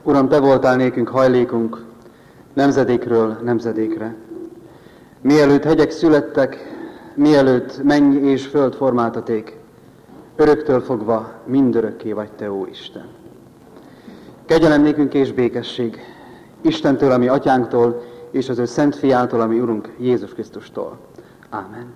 Uram, Te voltál nékünk hajlékunk, nemzedékről nemzedékre. Mielőtt hegyek születtek, mielőtt menny és föld formáltaték, öröktől fogva mindörökké vagy Te, ó Isten. Kegyelem nékünk és békesség Istentől, ami Atyánktól, és az ő Szent Fiától, ami Urunk Jézus Krisztustól. Ámen.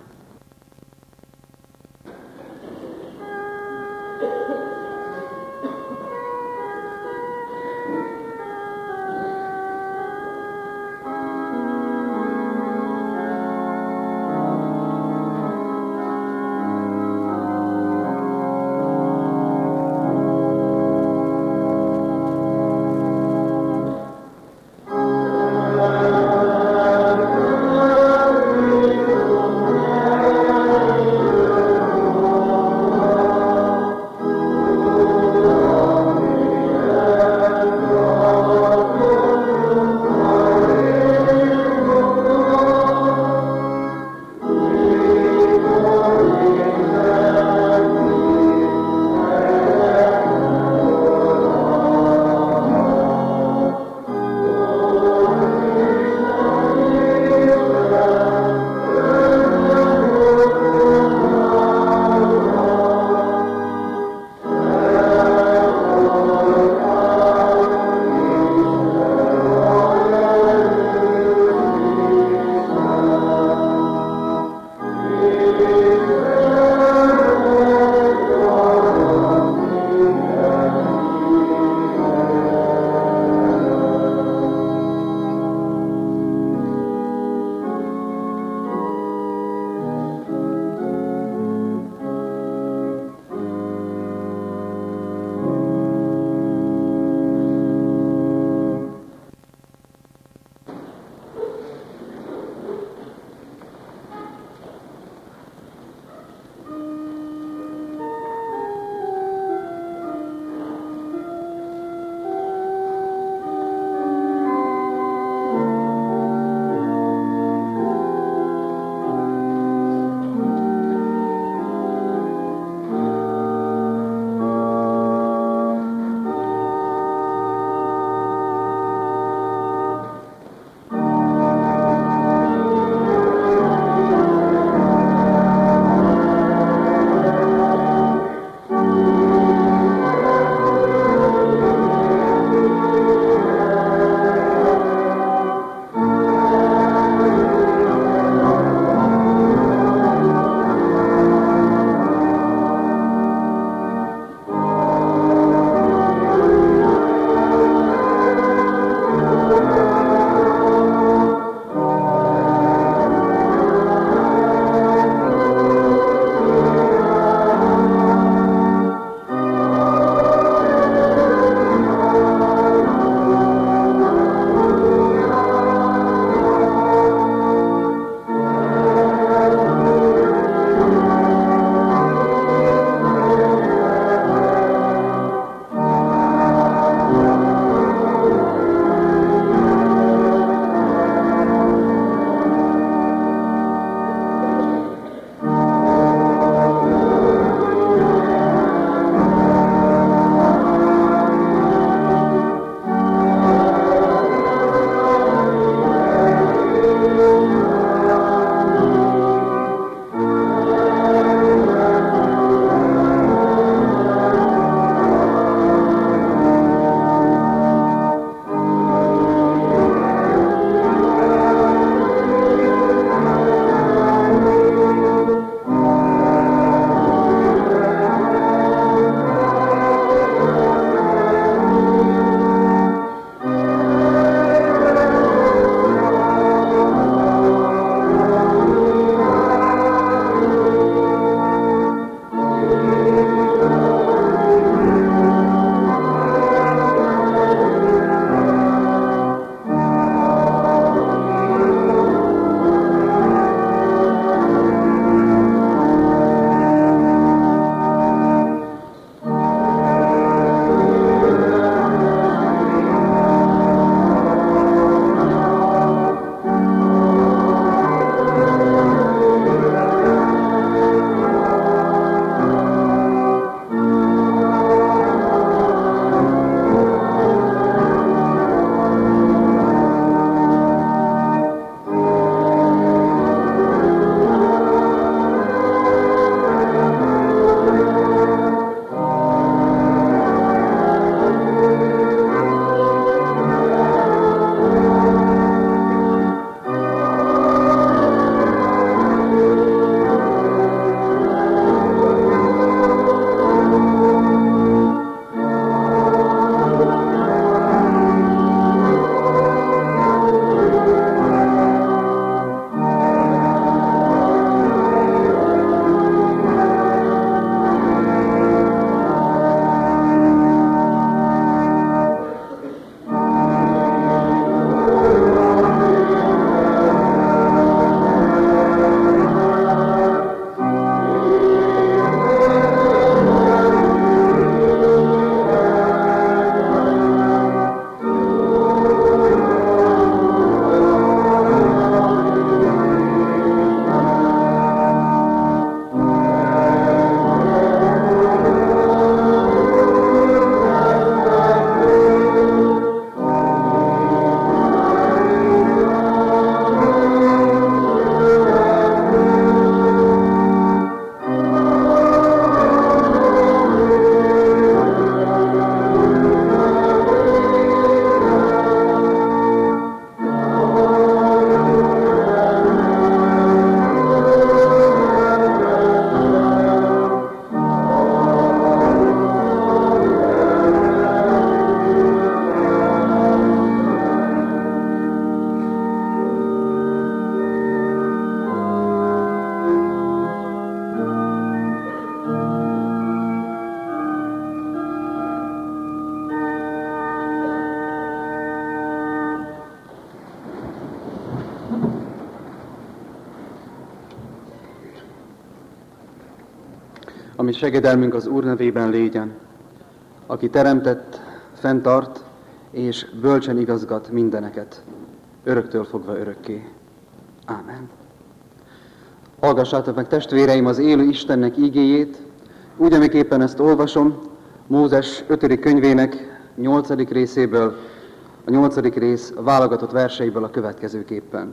ami segedelmünk az Úr nevében légyen, aki teremtett, fenntart és bölcsen igazgat mindeneket, öröktől fogva örökké. Ámen. Hallgassátok meg, testvéreim, az élő Istennek ígéjét, úgy, amiképpen ezt olvasom, Mózes 5. könyvének 8. részéből, a 8. rész válogatott verseiből a következőképpen.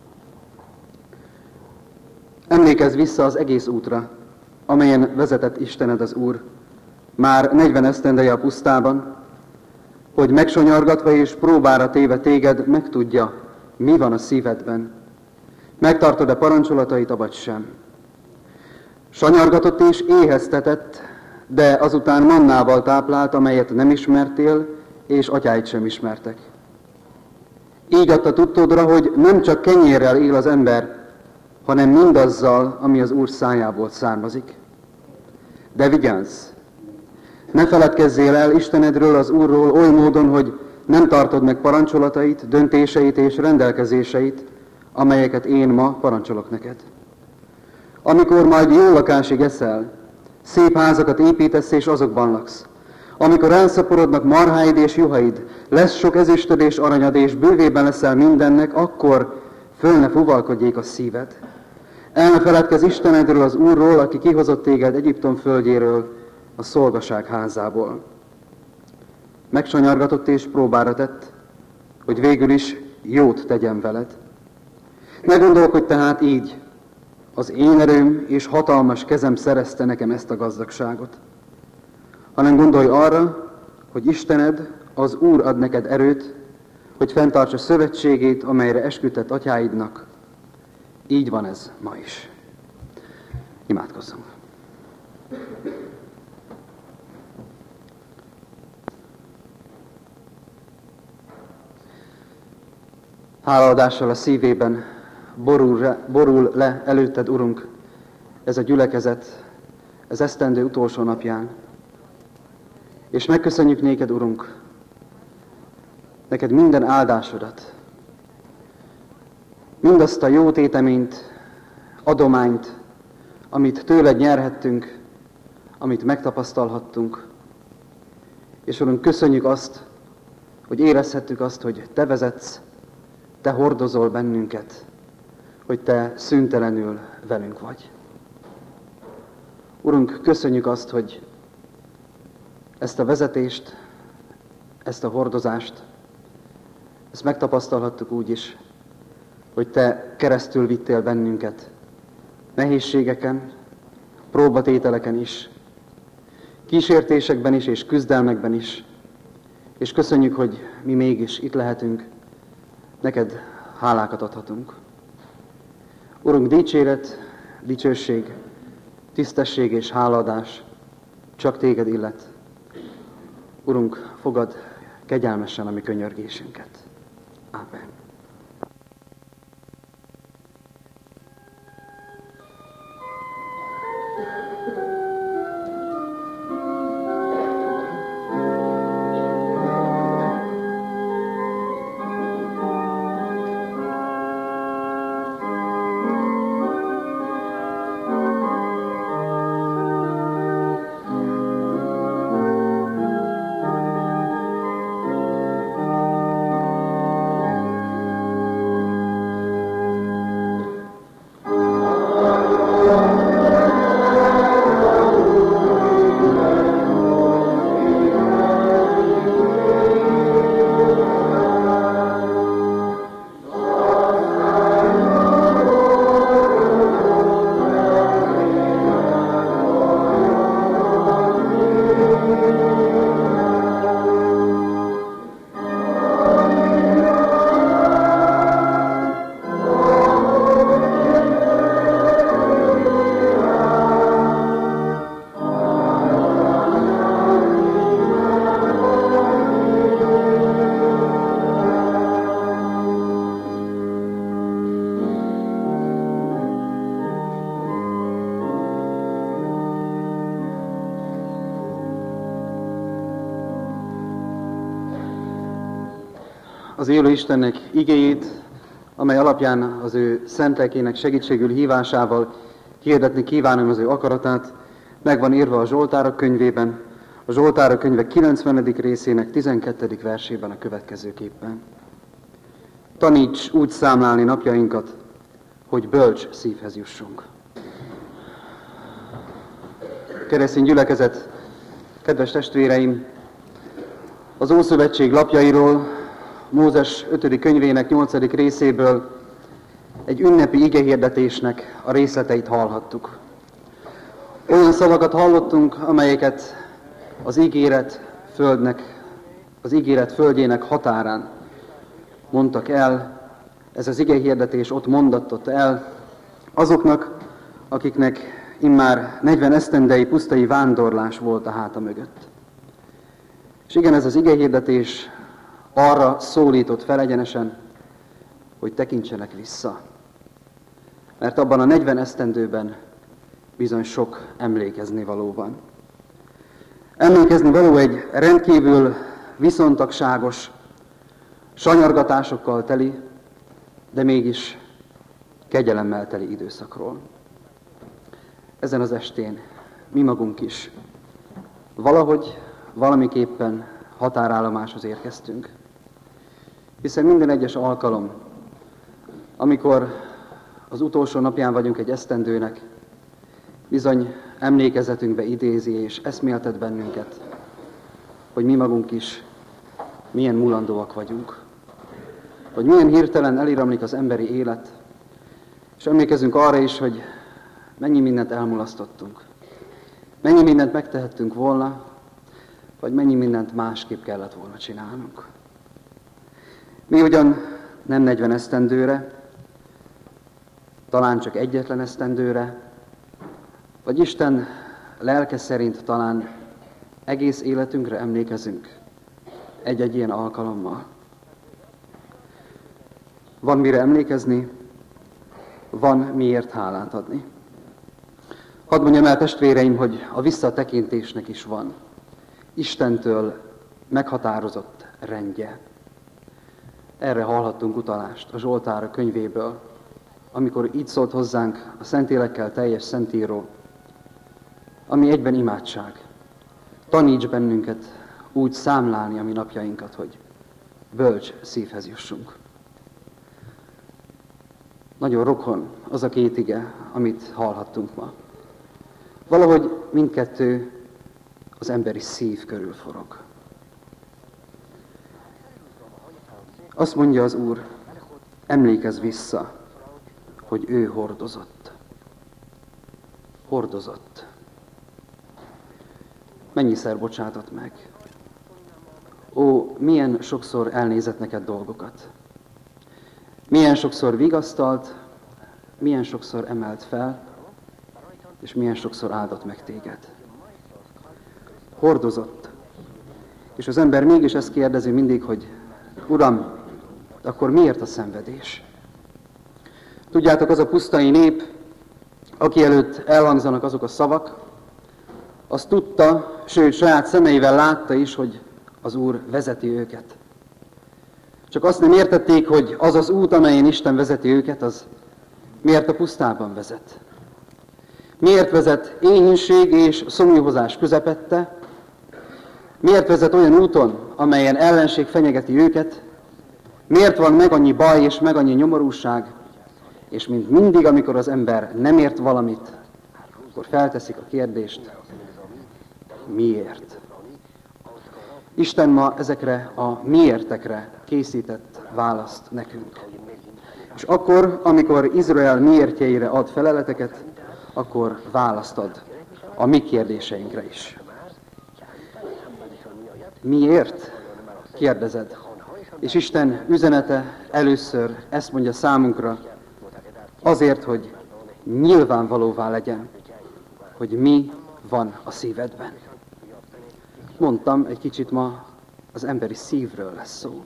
Emlékezz vissza az egész útra, amelyen vezetett Istened az Úr, már 40 esztendeje a pusztában, hogy megsonyargatva és próbára téve téged megtudja, mi van a szívedben. Megtartod-e parancsolatait, avagy sem? Sanyargatott és éheztetett, de azután mannával táplált, amelyet nem ismertél, és atyáid sem ismertek. Így adta tudtodra, hogy nem csak kenyérrel él az ember, hanem mindazzal, ami az Úr szájából származik. De vigyázz! Ne feledkezzél el Istenedről, az Úrról oly módon, hogy nem tartod meg parancsolatait, döntéseit és rendelkezéseit, amelyeket én ma parancsolok neked. Amikor majd jó lakásig eszel, szép házakat építesz és azokban laksz, amikor elszaporodnak marháid és juhaid, lesz sok ezüstöd és aranyad, és bővében leszel mindennek, akkor föl ne fuvalkodjék a szíved. El ne feledkezz Istenedről, az Úrról, aki kihozott téged Egyiptom földjéről, a szolgaság házából. Megsanyargatott és próbára tett, hogy végül is jót tegyen veled. Ne gondolkodj tehát így, az én erőm és hatalmas kezem szerezte nekem ezt a gazdagságot, hanem gondolj arra, hogy Istened, az Úr ad neked erőt, hogy fenntarts a szövetségét, amelyre esküdtett atyáidnak. Így van ez ma is. Imádkozzunk. Hálaadással a szívében borul le előtted, Urunk, ez a gyülekezet, ez esztendő utolsó napján. És megköszönjük néked, Urunk, neked minden áldásodat, mindazt a jó téteményt, adományt, amit tőled nyerhettünk, amit megtapasztalhattunk. És Urunk, köszönjük azt, hogy érezhettük azt, hogy Te vezetsz, Te hordozol bennünket, hogy Te szüntelenül velünk vagy. Urunk, köszönjük azt, hogy ezt a vezetést, ezt a hordozást, ezt megtapasztalhattuk úgy is, hogy Te keresztül vittél bennünket nehézségeken, próbatételeken is, kísértésekben is és küzdelmekben is, és köszönjük, hogy mi mégis itt lehetünk, neked hálákat adhatunk. Urunk, dicséret, dicsőség, tisztesség és hálaadás csak téged illet. Urunk, fogad kegyelmesen a mi könyörgésünket. Ámen. Az élő Istennek igéjét, amely alapján az ő szent lelkének segítségül hívásával hirdetni kívánom az ő akaratát, Meg van írva a Zsoltárok könyvében, a Zsoltárok könyve 90. részének 12. versében a következőképpen. Taníts úgy számlálni napjainkat, hogy bölcs szívhez jussunk. Keresztény gyülekezet, kedves testvéreim, az Ószövetség lapjairól, Mózes 5. könyvének 8. részéből egy ünnepi igehirdetésnek a részleteit hallhattuk. Olyan szavakat hallottunk, amelyeket az ígéret földjének határán mondtak el, ez az igehirdetés ott mondatott el azoknak, akiknek immár 40 esztendei pusztai vándorlás volt a háta mögött. És igen, ez az igehirdetés arra szólított fel egyenesen, hogy tekintsenek vissza. Mert abban a 40 esztendőben bizony sok emlékezni való van. Emlékezni való egy rendkívül viszontagságos, sanyargatásokkal teli, de mégis kegyelemmel teli időszakról. Ezen az estén mi magunk is valahogy, valamiképpen határállomáshoz érkeztünk. Hiszen minden egyes alkalom, amikor az utolsó napján vagyunk egy esztendőnek, bizony emlékezetünkbe idézi és eszméltet bennünket, hogy mi magunk is milyen mulandóak vagyunk, hogy milyen hirtelen eliramlik az emberi élet, és emlékezünk arra is, hogy mennyi mindent elmulasztottunk, mennyi mindent megtehettünk volna, vagy mennyi mindent másképp kellett volna csinálnunk. Mi ugyan nem 40 esztendőre, talán csak egyetlen esztendőre, vagy Isten lelke szerint talán egész életünkre emlékezünk egy-egy ilyen alkalommal. Van mire emlékezni, van miért hálát adni. Hadd mondjam el, testvéreim, hogy a visszatekintésnek is van Istentől meghatározott rendje. Erre hallhattunk utalást a Zsoltárok könyvéből, amikor így szólt hozzánk a Szentélekkel teljes Szentíró, ami egyben imádság. Taníts bennünket úgy számlálni a mi napjainkat, hogy bölcs szívhez jussunk. Nagyon rokon az a két ige, amit hallhattunk ma. Valahogy mindkettő az emberi szív körül forog. Azt mondja az Úr, emlékezz vissza, hogy ő hordozott. Hordozott. Mennyiszer bocsátott meg? Ó, milyen sokszor elnézett neked dolgokat. Milyen sokszor vigasztalt, milyen sokszor emelt fel, és milyen sokszor áldott meg téged. Hordozott. És az ember mégis ezt kérdezi mindig, hogy Uram, akkor miért a szenvedés? Tudjátok, az a pusztai nép, aki előtt elhangzanak azok a szavak, azt tudta, sőt, saját szemeivel látta is, hogy az Úr vezeti őket. Csak azt nem értették, hogy az az út, amelyen Isten vezeti őket, az miért a pusztában vezet. Miért vezet éhínség és szomjúhozás közepette? Miért vezet olyan úton, amelyen ellenség fenyegeti őket? Miért van meg annyi baj és meg annyi nyomorúság? És mint mindig, amikor az ember nem ért valamit, akkor felteszik a kérdést, miért? Isten ma ezekre a miértekre készített választ nekünk. És akkor, amikor Izrael miértjeire ad feleleteket, akkor választ ad a mi kérdéseinkre is. Miért? Kérdezed. És Isten üzenete először ezt mondja számunkra, azért, hogy nyilvánvalóvá legyen, hogy mi van a szívedben. Mondtam, egy kicsit ma az emberi szívről lesz szó.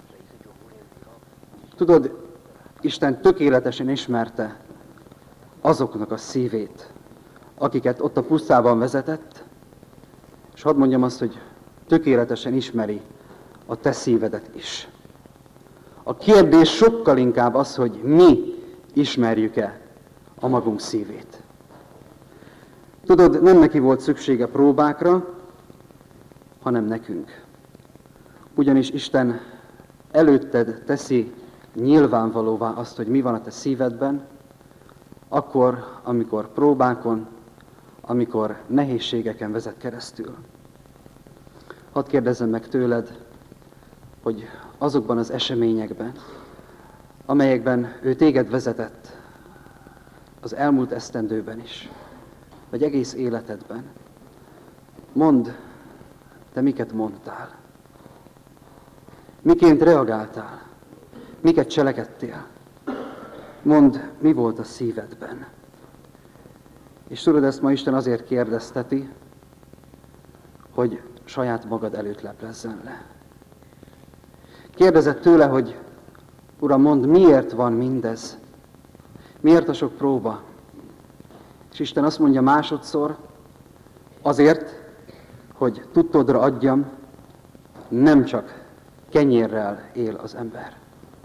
Tudod, Isten tökéletesen ismerte azoknak a szívét, akiket ott a pusztában vezetett, és hadd mondjam azt, hogy tökéletesen ismeri a te szívedet is. A kérdés sokkal inkább az, hogy mi ismerjük-e a magunk szívét. Tudod, nem neki volt szüksége próbákra, hanem nekünk. Ugyanis Isten előtted teszi nyilvánvalóvá azt, hogy mi van a te szívedben, akkor, amikor próbákon, amikor nehézségeken vezet keresztül. Hadd kérdezzem meg tőled, hogy azokban az eseményekben, amelyekben ő téged vezetett, az elmúlt esztendőben is, vagy egész életedben, mondd, te miket mondtál, miként reagáltál, miket cselekedtél. Mondd, mi volt a szívedben. És tudod, ezt ma Isten azért kérdezteti, hogy saját magad előtt leplezzen le. Kérdezett tőle, hogy Uram, mondd, miért van mindez? Miért a sok próba? És Isten azt mondja másodszor, azért, hogy tudtodra adjam, nem csak kenyérrel él az ember.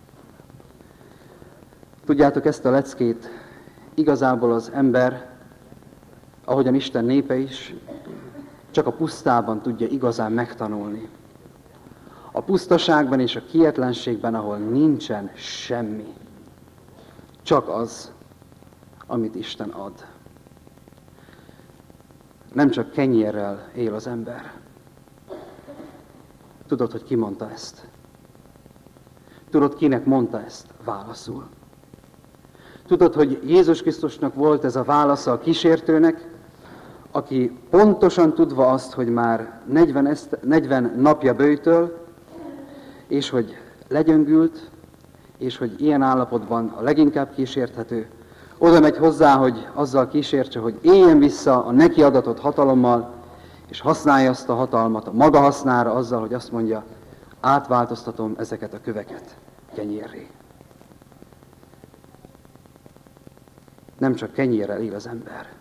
Tudjátok, ezt a leckét igazából az ember, ahogyan Isten népe is, csak a pusztában tudja igazán megtanulni. A pusztaságban és a kietlenségben, ahol nincsen semmi. Csak az, amit Isten ad. Nem csak kenyérrel él az ember. Tudod, hogy ki mondta ezt? Tudod, kinek mondta ezt válaszul? Tudod, hogy Jézus Krisztusnak volt ez a válasza a kísértőnek, aki pontosan tudva azt, hogy már 40 napja böjtöl, és hogy legyöngült, és hogy ilyen állapotban a leginkább kísérthető, oda megy hozzá, hogy azzal kísértse, hogy éljen vissza a neki adatott hatalommal, és használja azt a hatalmat a maga hasznára azzal, hogy azt mondja, átváltoztatom ezeket a köveket kenyérré. Nem csak kenyérrel él az ember.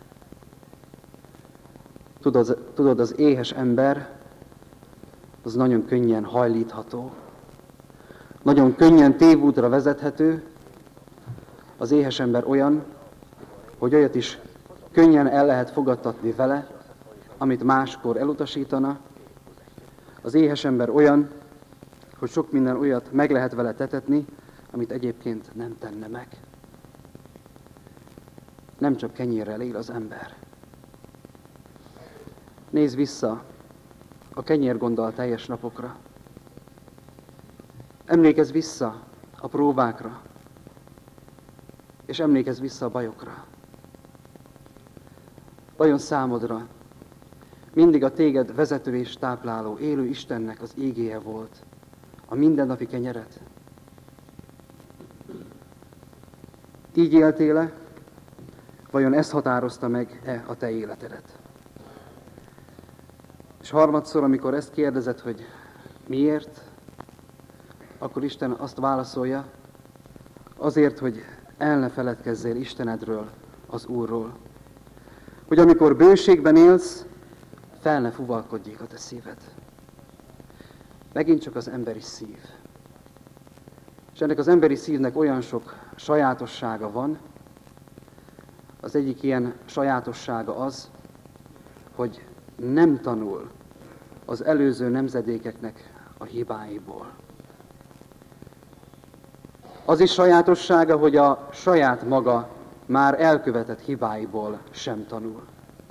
Tudod, az éhes ember, az nagyon könnyen hajlítható, nagyon könnyen tévútra vezethető. Az éhes ember olyan, hogy olyat is könnyen el lehet fogadtatni vele, amit máskor elutasítana. Az éhes ember olyan, hogy sok minden olyat meg lehet vele tetetni, amit egyébként nem tenne meg. Nem csak kenyérrel él az ember. Nézz vissza a kenyérgonddal teljes napokra. Emlékezz vissza a próbákra, és emlékezz vissza a bajokra. Vajon számodra mindig a téged vezető és tápláló, élő Istennek az ígéje volt a mindennapi kenyeret? Így éltél-e? Vajon ez határozta meg-e a te életedet? És harmadszor, amikor ezt kérdezed, hogy miért, akkor Isten azt válaszolja, azért, hogy el ne feledkezzél Istenedről, az Úrról. Hogy amikor bőségben élsz, fel ne fuvalkodjék a te szíved. Megint csak az emberi szív. És ennek az emberi szívnek olyan sok sajátossága van. Az egyik ilyen sajátossága az, hogy nem tanul az előző nemzedékeknek a hibáiból. Az is sajátossága, hogy a saját maga már elkövetett hibáiból sem tanul.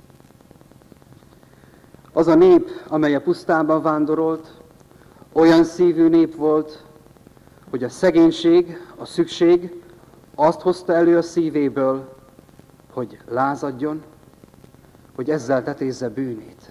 Az a nép, amely a pusztában vándorolt, olyan szívű nép volt, hogy a szegénység, a szükség azt hozta elő a szívéből, hogy lázadjon, hogy ezzel tetézze bűnét.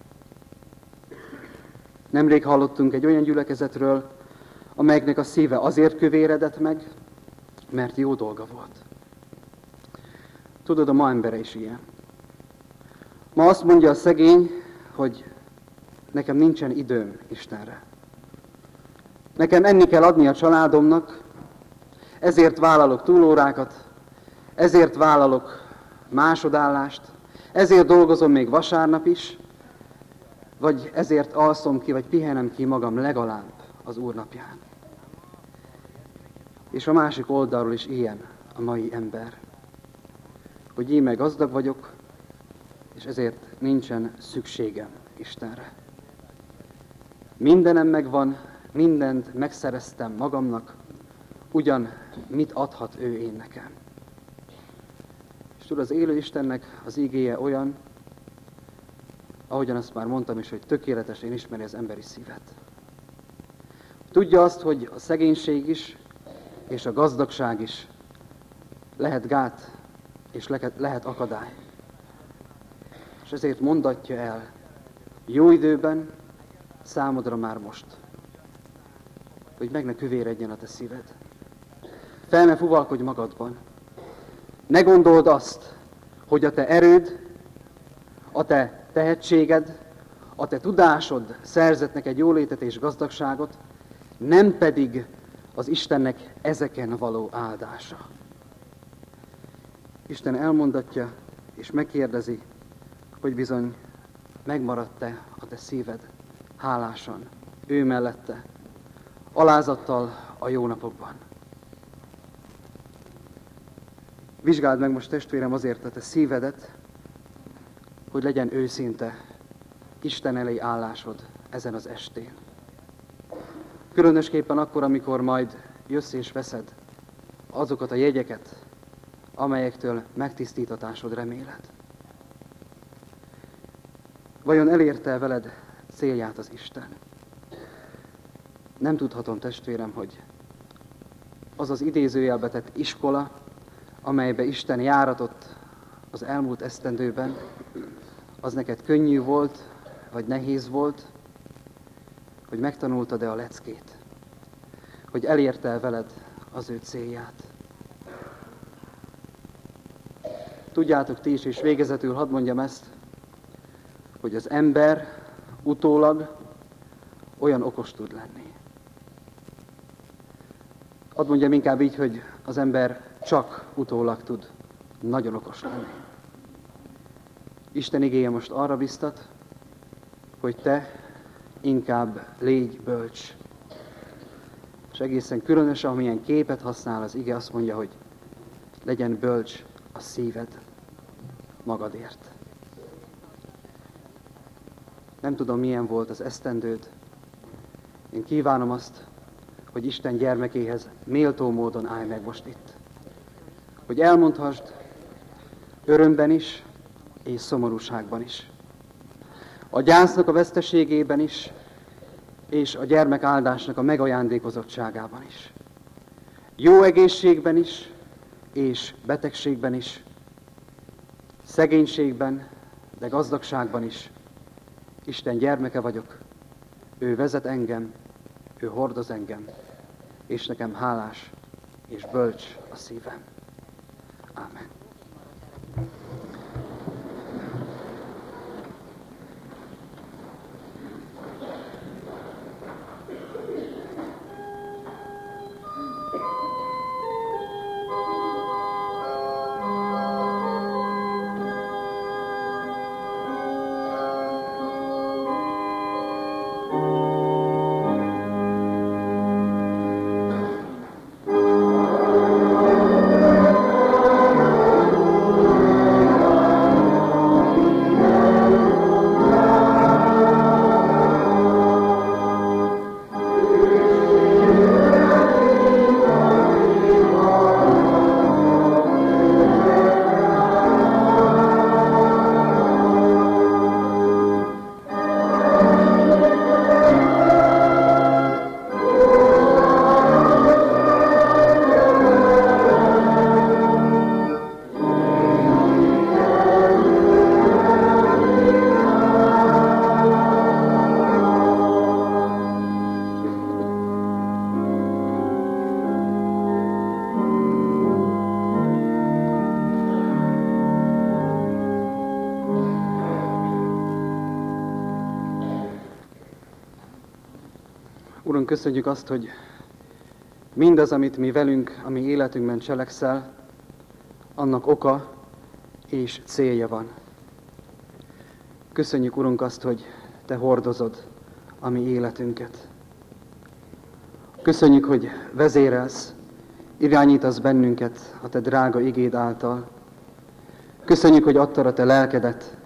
Nemrég hallottunk egy olyan gyülekezetről, amelyeknek a szíve azért kövéredett meg, mert jó dolga volt. Tudod, a ma embere is ilyen. Ma azt mondja a szegény, hogy nekem nincsen időm Istenre. Nekem enni kell adni a családomnak, ezért vállalok túlórákat, ezért vállalok másodállást, ezért dolgozom még vasárnap is, vagy ezért alszom ki, vagy pihenem ki magam legalább az Úr napján. És a másik oldalról is ilyen a mai ember. Hogy íme gazdag vagyok, és ezért nincsen szükségem Istenre. Mindenem megvan, mindent megszereztem magamnak, ugyan mit adhat ő én nekem. És tudod, az élő Istennek az ígéje olyan, ahogyan azt már mondtam is, hogy tökéletesen ismeri az emberi szívet. Tudja azt, hogy a szegénység is, és a gazdagság is lehet gát, és lehet akadály. És ezért mondatja el, jó időben, számodra már most, hogy meg ne kövéredjen a te szíved. Fel ne fuvalkodj magadban. Ne gondold azt, hogy a te erőd, a te tehetséged, a te tudásod szerzett neked jólétet és gazdagságot, nem pedig az Istennek ezeken való áldása. Isten elmondatja és megkérdezi, hogy bizony megmaradt-e a te szíved hálásan, ő mellette, alázattal a jó napokban. Vizsgáld meg most, testvérem, azért a te szívedet, hogy legyen őszinte Isten elé állásod ezen az estén. Különösképpen akkor, amikor majd jössz és veszed azokat a jegyeket, amelyektől megtisztítatásod reméled. Vajon elérte veled célját az Isten? Nem tudhatom, testvérem, hogy az az idézőjelbe tett iskola, amelybe Isten járatott az elmúlt esztendőben, az neked könnyű volt, vagy nehéz volt, hogy megtanultad-e a leckét, hogy elérte veled az ő célját. Tudjátok ti is, és végezetül hadd mondjam ezt, hogy az ember utólag olyan okos tud lenni. Hadd mondjam inkább így, hogy az ember csak utólag tud nagyon okos lenni. Isten igéje most arra biztat, hogy te inkább légy bölcs. És egészen különös, amilyen képet használ az ige, azt mondja, hogy legyen bölcs a szíved magadért. Nem tudom, milyen volt az esztendőd. Én kívánom azt, hogy Isten gyermekéhez méltó módon állj meg most itt. Hogy elmondhassd örömben is, és szomorúságban is. A gyásznak a veszteségében is, és a gyermek áldásnak a megajándékozottságában is. Jó egészségben is, és betegségben is. Szegénységben, de gazdagságban is. Isten gyermeke vagyok, ő vezet engem, ő hordoz engem, és nekem hálás és bölcs a szívem. Ámen. Urunk, köszönjük azt, hogy mindaz, amit mi velünk, a mi életünkben cselekszel, annak oka és célja van. Köszönjük, Urunk, azt, hogy Te hordozod a mi életünket. Köszönjük, hogy vezérelsz, irányítasz bennünket a Te drága igéd által. Köszönjük, hogy adtad a Te lelkedet,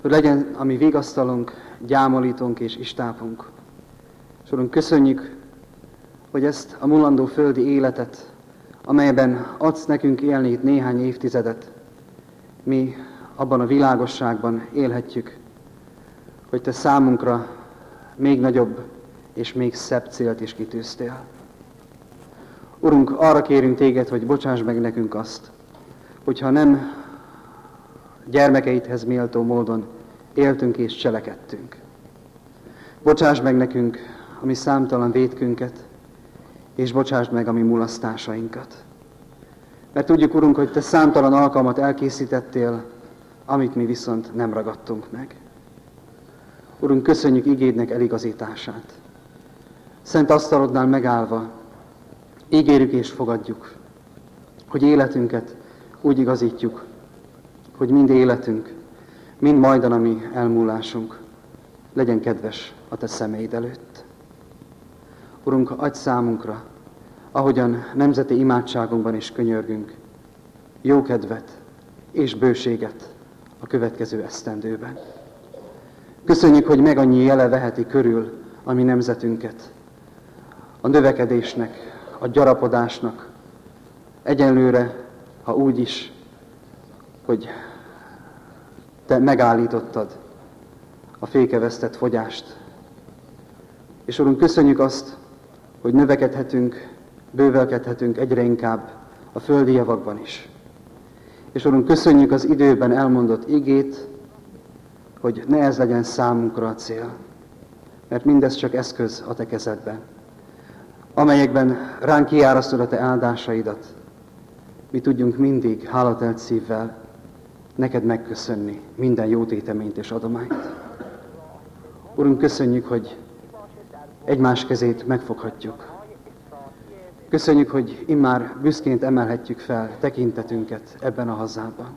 hogy legyen a mi vigasztalunk, gyámolítónk és istápunk. És Urunk, köszönjük, hogy ezt a mulandó földi életet, amelyben adsz nekünk élni itt néhány évtizedet, mi abban a világosságban élhetjük, hogy Te számunkra még nagyobb és még szebb célt is kitűztél. Urunk, arra kérünk Téged, hogy bocsáss meg nekünk azt, hogyha nem gyermekeidhez méltó módon éltünk és cselekedtünk. Bocsáss meg nekünk a mi számtalan vétkünket, és bocsásd meg a mi mulasztásainkat. Mert tudjuk, Urunk, hogy Te számtalan alkalmat elkészítettél, amit mi viszont nem ragadtunk meg. Urunk, köszönjük igédnek eligazítását. Szent asztalodnál megállva ígérjük és fogadjuk, hogy életünket úgy igazítjuk, hogy mind életünk, mind majdan a mi elmúlásunk legyen kedves a Te szemeid előtt. Urunk, adj számunkra, ahogyan nemzeti imádságunkban is könyörgünk, jó kedvet és bőséget a következő esztendőben. Köszönjük, hogy meg annyi jele veheti körül a mi nemzetünket, a növekedésnek, a gyarapodásnak, egyenlőre, ha úgy is, hogy Te megállítottad a fékevesztett fogyást. És Urunk, köszönjük azt, hogy növekedhetünk, bővelkedhetünk egyre inkább a földi javakban is. És Urunk, köszönjük az időben elmondott igét, hogy ne ez legyen számunkra a cél, mert mindez csak eszköz a Te kezedben, amelyekben ránk kiárasztod a Te áldásaidat. Mi tudjunk mindig hálatelt szívvel neked megköszönni minden jó téteményt és adományt. Urunk, köszönjük, hogy egymás kezét megfoghatjuk. Köszönjük, hogy immár büszként emelhetjük fel tekintetünket ebben a hazában.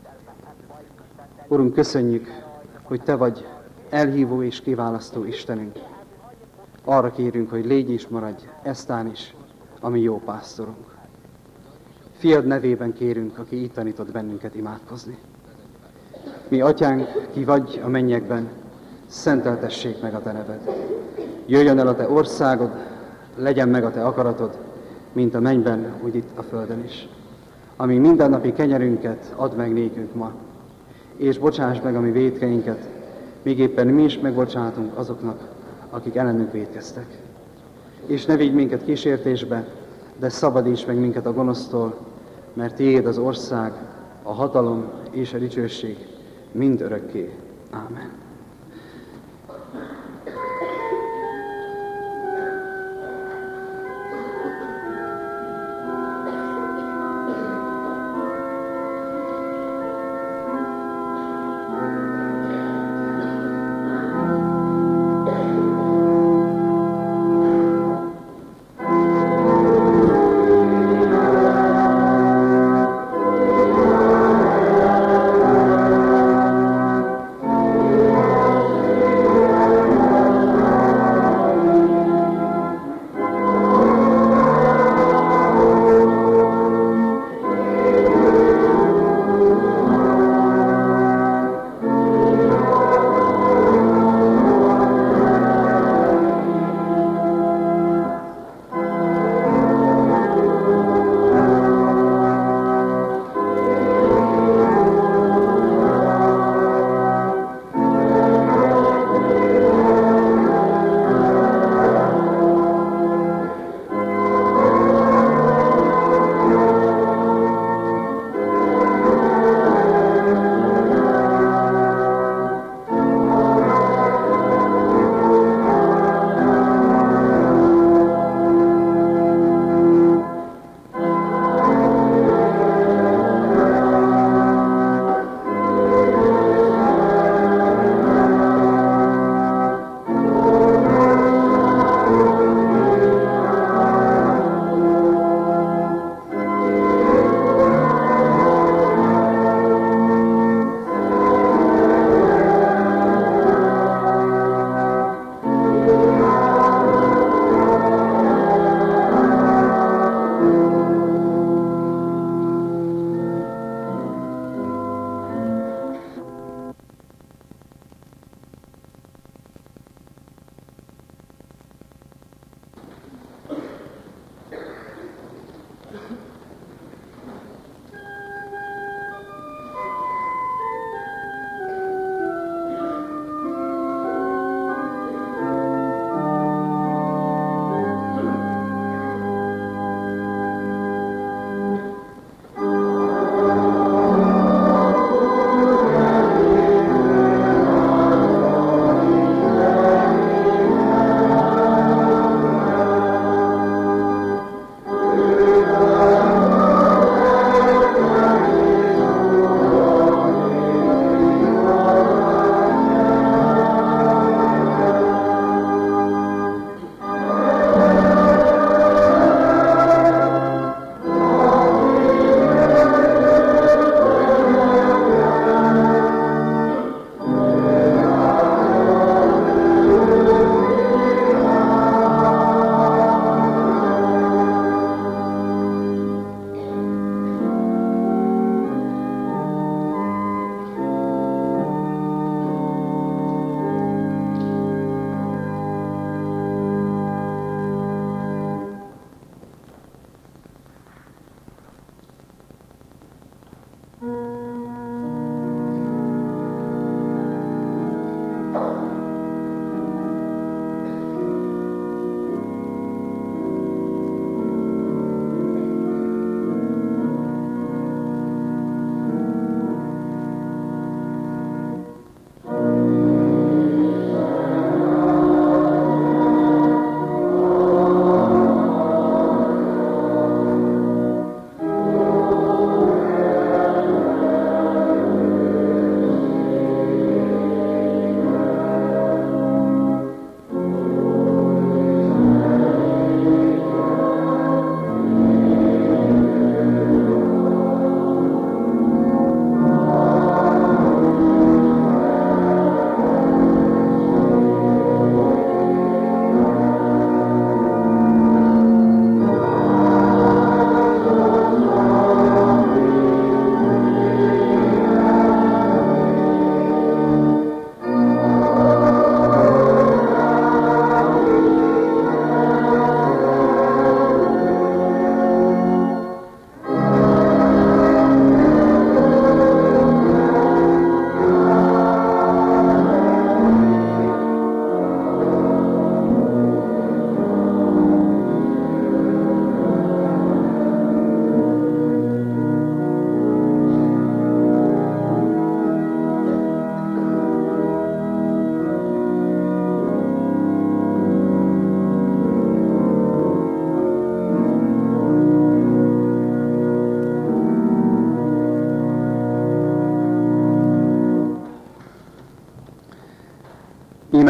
Urunk, köszönjük, hogy Te vagy elhívó és kiválasztó Istenünk. Arra kérünk, hogy légy és maradj eztán is a mi jó pásztorunk. Fiad nevében kérünk, aki itt tanított bennünket imádkozni. Mi Atyánk, ki vagy a mennyekben, szenteltessék meg a Te neved. Jöjjön el a Te országod, legyen meg a Te akaratod, mint a mennyben, úgy itt a földön is. Ami mindennapi kenyerünket add meg nékünk ma, és bocsáss meg a mi vétkeinket, míg éppen mi is megbocsátunk azoknak, akik ellenünk vétkeztek. És ne vigy minket kísértésbe, de szabadíts meg minket a gonosztól, mert Tiéd az ország, a hatalom és a dicsőség mind örökké. Ámen. Amen.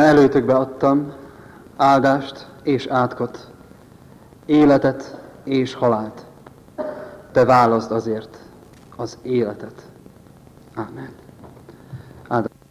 előtökbe adtam áldást és átkot, életet és halált. Te válaszd azért az életet. Ámen.